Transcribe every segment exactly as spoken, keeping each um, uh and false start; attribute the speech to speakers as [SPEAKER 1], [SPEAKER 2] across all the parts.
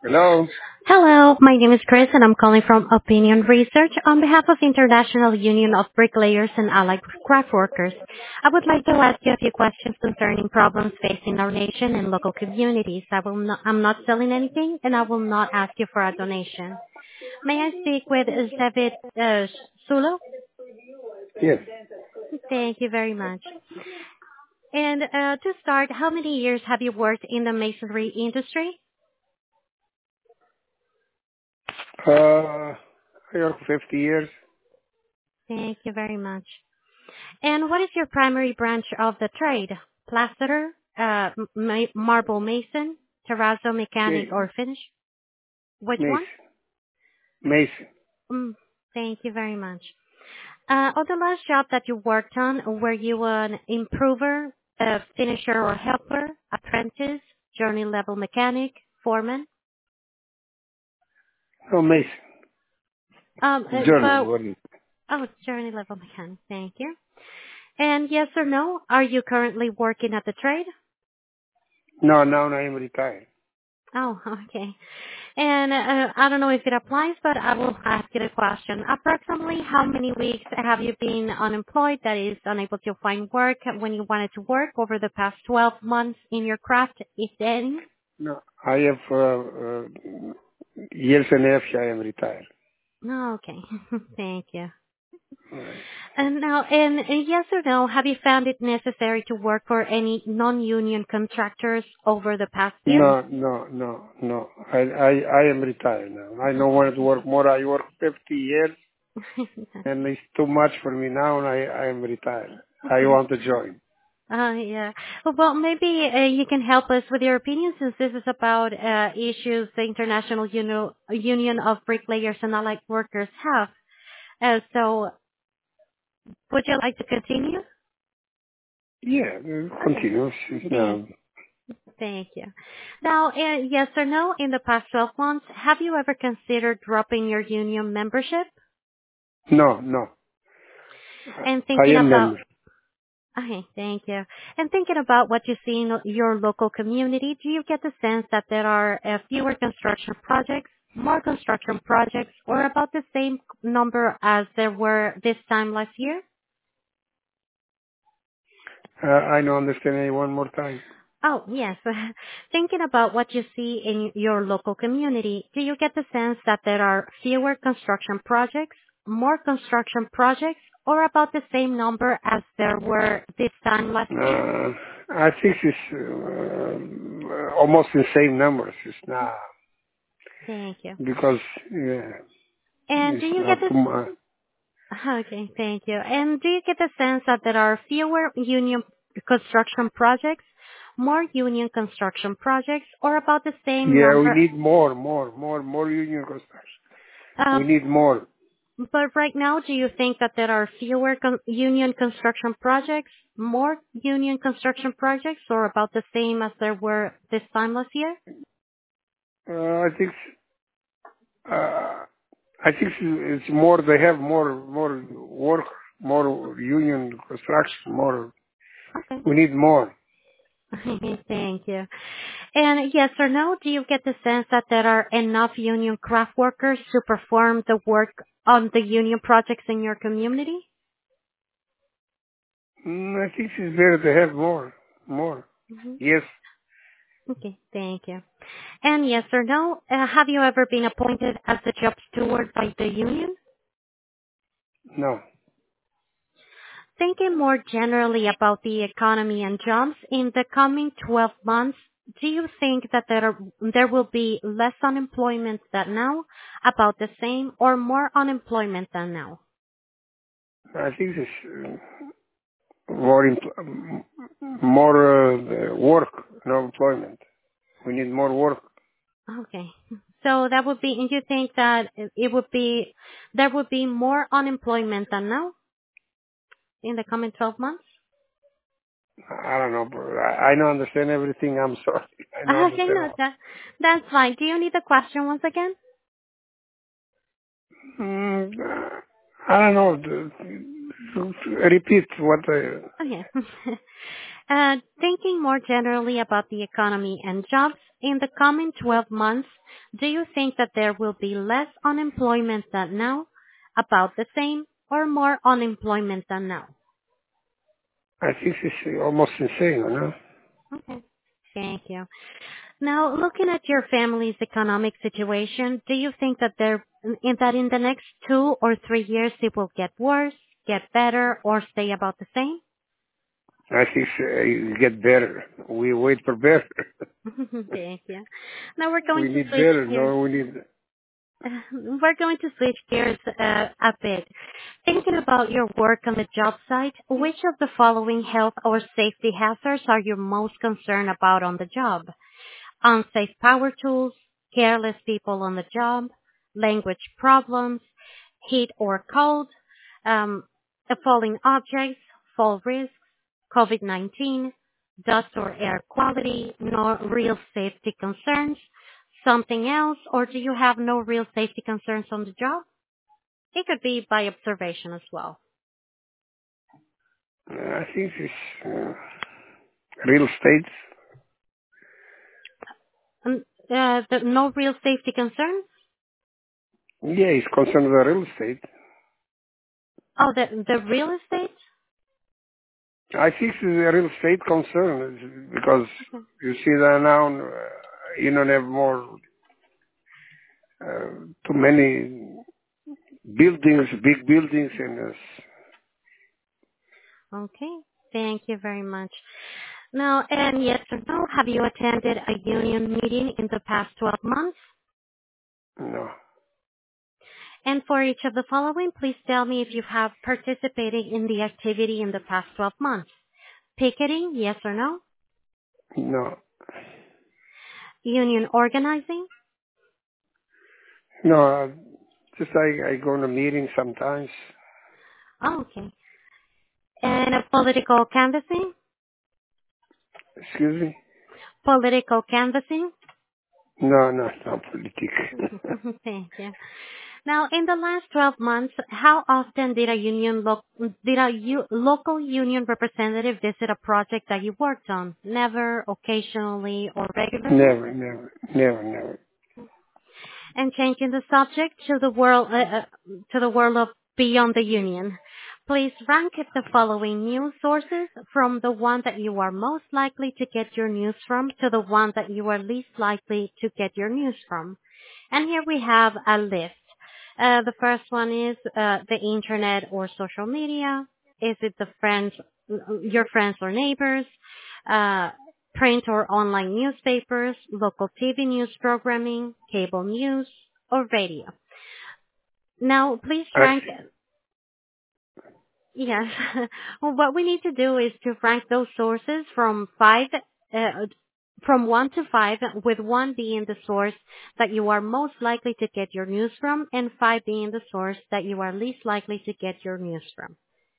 [SPEAKER 1] Hello?
[SPEAKER 2] Hello, my name is Chris, and I'm calling from Opinion Research on behalf of International Union of Bricklayers and Allied Craft Workers. I would like to ask you a few questions concerning problems facing our nation and local communities. I will not, I'm not selling anything, and I will not ask you for a donation. May I speak with David uh, Sulo?
[SPEAKER 1] Yes.
[SPEAKER 2] Thank you very much. And uh, to start, how many years have you worked in the masonry industry?
[SPEAKER 1] Uh, I work fifty years.
[SPEAKER 2] Thank you very much. And what is your primary branch of the trade? Plasterer, uh, ma- marble mason, terrazzo mechanic,
[SPEAKER 1] Ma-
[SPEAKER 2] or finish? Which one?
[SPEAKER 1] Mason. Mason.
[SPEAKER 2] Mm, thank you very much. Uh, on the last job that you worked on, were you an improver, a finisher or helper, apprentice, journey level mechanic, foreman?
[SPEAKER 1] No, Mason.
[SPEAKER 2] Um, uh,
[SPEAKER 1] Journal.
[SPEAKER 2] but,
[SPEAKER 1] What is it?
[SPEAKER 2] oh, journey level mechanic. Thank you. And yes or no, are you currently working at the trade?
[SPEAKER 1] No, now I am retired.
[SPEAKER 2] Oh, okay. And uh, I don't know if it applies, but I will ask you the question. Approximately how many weeks have you been unemployed, that is, unable to find work when you wanted to work over the past twelve months in your craft, if any?
[SPEAKER 1] No, I have uh, uh, years and a half I am retired.
[SPEAKER 2] No, okay. Thank you.
[SPEAKER 1] Right.
[SPEAKER 2] And now, and uh, yes or no, have you found it necessary to work for any non-union contractors over the past year?
[SPEAKER 1] No, no, no, no. I, I, I am retired now. I don't want to work more. I work fifty years and it's too much for me now and I, I am retired. I
[SPEAKER 2] Okay.
[SPEAKER 1] want to join.
[SPEAKER 2] Uh, yeah. Well, well, maybe uh, you can help us with your opinion since this is about uh, issues the International Uni- Union of Bricklayers and Allied Workers have. Uh, so, would you like to continue?
[SPEAKER 1] Yeah, uh,
[SPEAKER 2] Okay.
[SPEAKER 1] continue.
[SPEAKER 2] Thank,
[SPEAKER 1] No,
[SPEAKER 2] thank you. Now, uh, yes or no, in the past twelve months, have you ever considered dropping your union membership
[SPEAKER 1] no, no.
[SPEAKER 2] and
[SPEAKER 1] I
[SPEAKER 2] thinking
[SPEAKER 1] am
[SPEAKER 2] about
[SPEAKER 1] member.
[SPEAKER 2] Okay, thank you. And thinking about what you see in your local community, do you get the sense that there are uh, fewer construction projects, more construction projects, or about the same number as there were this time last year?
[SPEAKER 1] Uh, I don't understand it one more time.
[SPEAKER 2] Oh, yes. Thinking about what you see in your local community, do you get the sense that there are fewer construction projects, more construction projects, or about the same number as there were this time last year?
[SPEAKER 1] Uh, I think it's uh, almost the same numbers. It's not
[SPEAKER 2] Thank you.
[SPEAKER 1] because yeah,
[SPEAKER 2] And
[SPEAKER 1] it's
[SPEAKER 2] do you
[SPEAKER 1] not
[SPEAKER 2] get the
[SPEAKER 1] too much.
[SPEAKER 2] Okay, thank you. And do you get the sense that there are fewer union construction projects, more union construction projects, or about the same
[SPEAKER 1] Yeah, we
[SPEAKER 2] number?
[SPEAKER 1] need more, more, more, more union construction. We
[SPEAKER 2] Um,
[SPEAKER 1] need more.
[SPEAKER 2] but right now, do you think that there are fewer con- union construction projects, more union construction projects, or about the same as there were this time last year?
[SPEAKER 1] Uh, I think uh, I think it's more. They have more, more work, more union construction, more.
[SPEAKER 2] Okay.
[SPEAKER 1] We need more.
[SPEAKER 2] Thank you. And yes or no, do you get the sense that there are enough union craft workers to perform the work on the union projects in your community?
[SPEAKER 1] Mm, I think it's better to have more, more.
[SPEAKER 2] hmm
[SPEAKER 1] Yes,
[SPEAKER 2] Okay, thank you. And yes or no, uh, have you ever been appointed as a job steward by the union?
[SPEAKER 1] no.
[SPEAKER 2] Thinking more generally about the economy and jobs in the coming twelve months, do you think that there are, there will be less unemployment than now, about the same, or more unemployment than now?
[SPEAKER 1] I think it's uh, more, empl- more uh, work, no employment. We need more work.
[SPEAKER 2] Okay. So that would be, and you think that it would be, there would be more unemployment than now in the coming twelve months?
[SPEAKER 1] I don't know, bro. I, I don't understand everything. I'm sorry. I don't
[SPEAKER 2] Okay,
[SPEAKER 1] understand
[SPEAKER 2] no,
[SPEAKER 1] all.
[SPEAKER 2] that, that's fine. Do you need the question once again?
[SPEAKER 1] Mm, uh, I don't know. The- Repeat what I...
[SPEAKER 2] Okay. Uh, thinking more generally about the economy and jobs, in the coming twelve months, do you think that there will be less unemployment than now, about the same, or more unemployment than now?
[SPEAKER 1] I think it's almost insane, you know?
[SPEAKER 2] Okay. Thank you. Now, looking at your family's economic situation, do you think that there, in that in the next two or three years it will get worse, get better, or stay about the same?
[SPEAKER 1] I think it get better. We wait for better.
[SPEAKER 2] Thank you. Now we're going
[SPEAKER 1] We
[SPEAKER 2] to
[SPEAKER 1] need
[SPEAKER 2] switch
[SPEAKER 1] better.
[SPEAKER 2] gears.
[SPEAKER 1] No, we need.
[SPEAKER 2] We're going to switch gears uh, a bit. Thinking about your work on the job site, which of the following health or safety hazards are you most concerned about on the job? Unsafe power tools, careless people on the job, language problems, heat or cold, um, falling objects, fall risks, COVID nineteen, dust or air quality, nor real safety concerns, something else, or do you have no real safety concerns on the job? It could be by observation as well.
[SPEAKER 1] I think it's uh, real estate.
[SPEAKER 2] Um, uh, the, no real safety concerns?
[SPEAKER 1] Yeah, it's concerned with real estate.
[SPEAKER 2] Oh, the, the real estate?
[SPEAKER 1] I think it's a real estate concern because
[SPEAKER 2] Okay.
[SPEAKER 1] you see that now uh, you don't have more uh, too many buildings, big buildings, and uh,
[SPEAKER 2] Okay. Thank you very much. Now, and yes or no, have you attended a union meeting in the past twelve months?
[SPEAKER 1] no,
[SPEAKER 2] And for each of the following, please tell me if you have participated in the activity in the past twelve months. Picketing, yes or no?
[SPEAKER 1] no,
[SPEAKER 2] Union organizing?
[SPEAKER 1] no. Uh, just I, I go to meetings sometimes.
[SPEAKER 2] Oh, okay. And a political canvassing?
[SPEAKER 1] Excuse me.
[SPEAKER 2] Political canvassing?
[SPEAKER 1] No, no, no politics.
[SPEAKER 2] Thank you. Now, in the last twelve months, how often did a union lo- did a u- local union representative visit a project that you worked on? Never, occasionally, or regularly?
[SPEAKER 1] Never, never, never, never.
[SPEAKER 2] And changing the subject to the world uh, uh, to the world of beyond the union. Please rank the following news sources from the one that you are most likely to get your news from to the one that you are least likely to get your news from. And here we have a list. Uh, the first one is uh, the internet or social media. Is it the friends, your friends or neighbors? Uh, print or online newspapers, local T V news programming, cable news, or radio. Now, please
[SPEAKER 1] I
[SPEAKER 2] rank. Yes. Well, what we need to do is to rank those sources from five, uh, from one to five, with one being the source that you are most likely to get your news from, and five being the source that you are least likely to get your news from.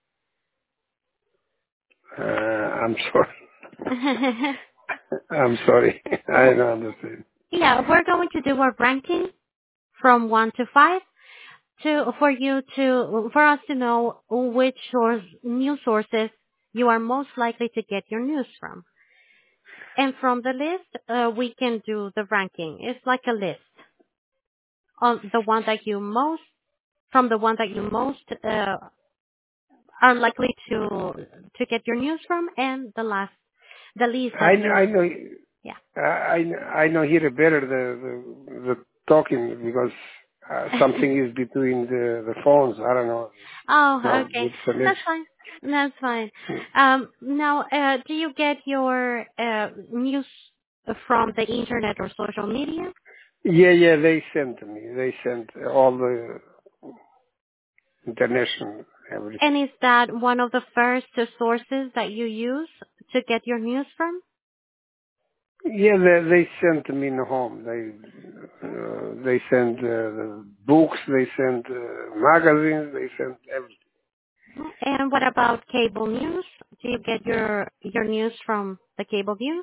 [SPEAKER 1] uh, I'm sorry. I'm sorry. I don't understand.
[SPEAKER 2] Yeah, we're going to do a ranking from one to five to for you to for us to know which source news sources you are most likely to get your news from. And from the list, uh, we can do the ranking. It's like a list on the one that you most, from the one that you most uh, are likely to to get your news from, and the last, the least
[SPEAKER 1] I
[SPEAKER 2] that
[SPEAKER 1] know,
[SPEAKER 2] you,
[SPEAKER 1] I know,
[SPEAKER 2] yeah.
[SPEAKER 1] I I I know here better the the, the talking because uh, something is between the the phones. I don't know.
[SPEAKER 2] Oh,
[SPEAKER 1] No
[SPEAKER 2] okay,
[SPEAKER 1] good
[SPEAKER 2] that's
[SPEAKER 1] connection.
[SPEAKER 2] fine. That's fine. Um, now, uh, do you get your uh, news from the internet or social media?
[SPEAKER 1] Yeah, yeah. They sent to me. They sent all the international everything.
[SPEAKER 2] And is that one of the first sources that you use to get your news from?
[SPEAKER 1] Yeah, they they sent to me in the home. They uh, they sent uh, the books. They sent uh, magazines. They sent everything.
[SPEAKER 2] And what about cable news? Do you get your your news from the cable news?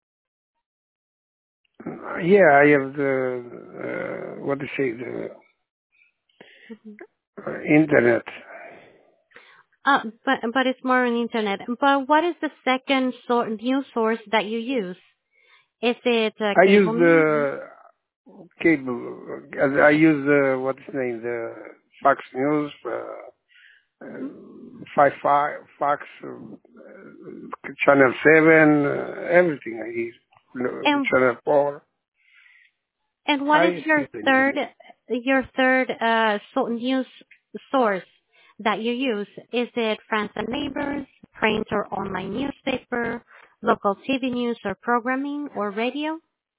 [SPEAKER 1] Yeah, I have the uh, what to say the
[SPEAKER 2] Mhm.
[SPEAKER 1] uh, internet.
[SPEAKER 2] Uh, but but it's more on internet. But what is the second sor- news source that you use? Is it uh,
[SPEAKER 1] I use
[SPEAKER 2] cable news?
[SPEAKER 1] the cable. uh, I use the what's its name, the Fox News, uh, uh,
[SPEAKER 2] Hmm.
[SPEAKER 1] Five Five Fox, uh, Channel Seven, uh, everything. I use uh,
[SPEAKER 2] And
[SPEAKER 1] Channel Four.
[SPEAKER 2] and what
[SPEAKER 1] I
[SPEAKER 2] is your
[SPEAKER 1] use the news.
[SPEAKER 2] third your third uh so news source that you use? Is it friends and neighbors, print or online newspaper, local T V news or programming, or radio?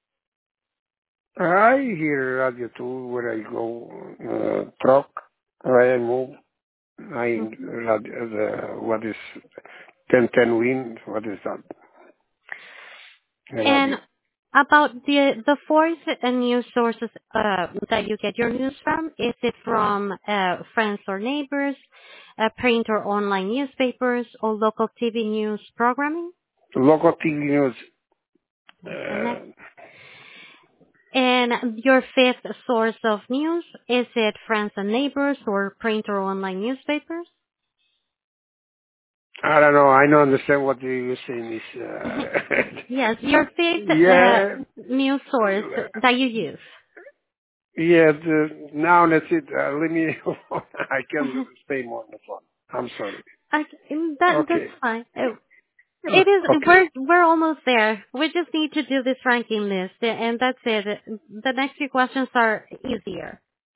[SPEAKER 1] I hear radio too where I go, uh, truck, where I move. I
[SPEAKER 2] Mhm.
[SPEAKER 1] radio, the what is ten ten wind? What is that? The
[SPEAKER 2] And
[SPEAKER 1] radio.
[SPEAKER 2] about the the fourth uh, news sources uh, that you get your news from, is it from uh, friends or neighbors, uh, print or online newspapers, or local T V news programming?
[SPEAKER 1] Local T V news.
[SPEAKER 2] And
[SPEAKER 1] Uh,
[SPEAKER 2] and your fifth source of news, is it friends and neighbors or print or online newspapers?
[SPEAKER 1] I don't know. I don't understand what you're saying. Is uh,
[SPEAKER 2] Yes, your fifth uh,
[SPEAKER 1] yeah,
[SPEAKER 2] news source that you use.
[SPEAKER 1] yeah. The, now that's it. Uh, let me. I can't stay more on the phone. I'm sorry.
[SPEAKER 2] I, that that's
[SPEAKER 1] Okay.
[SPEAKER 2] fine. Uh, It is.
[SPEAKER 1] Okay.
[SPEAKER 2] We're we're almost there. We just need to do this ranking list, and that's it. The next few questions are easier.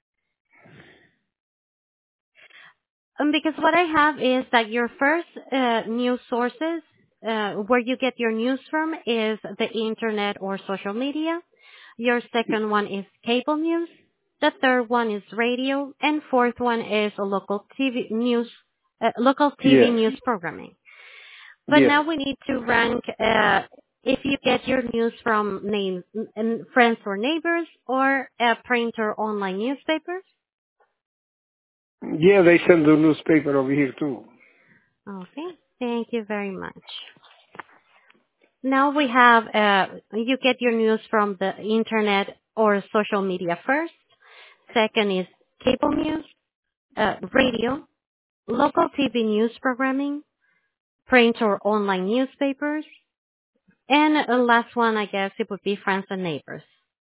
[SPEAKER 2] Um, because what I have is that your first uh, news sources, uh, where you get your news from, is the internet or social media. Your second one is cable news. The third one is radio, and fourth one is a local T V news, uh, local T V
[SPEAKER 1] Yeah.
[SPEAKER 2] news programming. But
[SPEAKER 1] Yes.
[SPEAKER 2] now we need to rank uh, if you get your news from name, n- friends or neighbors, or a print or online newspapers.
[SPEAKER 1] Yeah. They send the newspaper over here too.
[SPEAKER 2] Okay, thank you very much. Now we have, uh, you get your news from the internet or social media first. Second is cable news, uh, radio, local T V news programming, print or online newspapers, and uh, last one, I guess it would be friends and neighbors.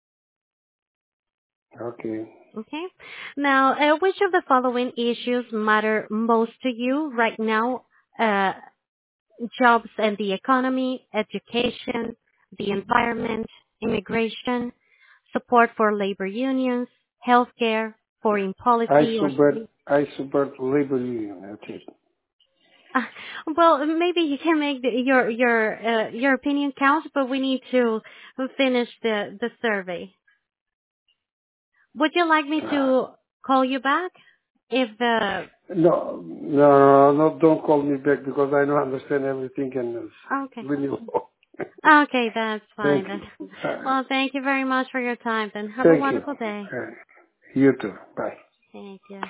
[SPEAKER 1] Okay.
[SPEAKER 2] Okay. Now, uh, which of the following issues matter most to you right now? Uh, jobs and the economy, education, the environment, immigration, support for labor unions, healthcare, foreign
[SPEAKER 1] I
[SPEAKER 2] policy, or
[SPEAKER 1] support. I support labor union. That's it.
[SPEAKER 2] uh, well, maybe you can make the, your your uh, your opinion count, but we need to finish the the survey. Would you like me
[SPEAKER 1] Uh,
[SPEAKER 2] to call you back if the
[SPEAKER 1] no, no, no, no, don't call me back because I don't understand everything and it's
[SPEAKER 2] okay.
[SPEAKER 1] really low.
[SPEAKER 2] Okay, that's fine
[SPEAKER 1] Thank
[SPEAKER 2] then.
[SPEAKER 1] you. Uh,
[SPEAKER 2] Well, thank you very much for your time then. Have a
[SPEAKER 1] thank you.
[SPEAKER 2] wonderful day.
[SPEAKER 1] Uh, you too. Bye.
[SPEAKER 2] Thank you.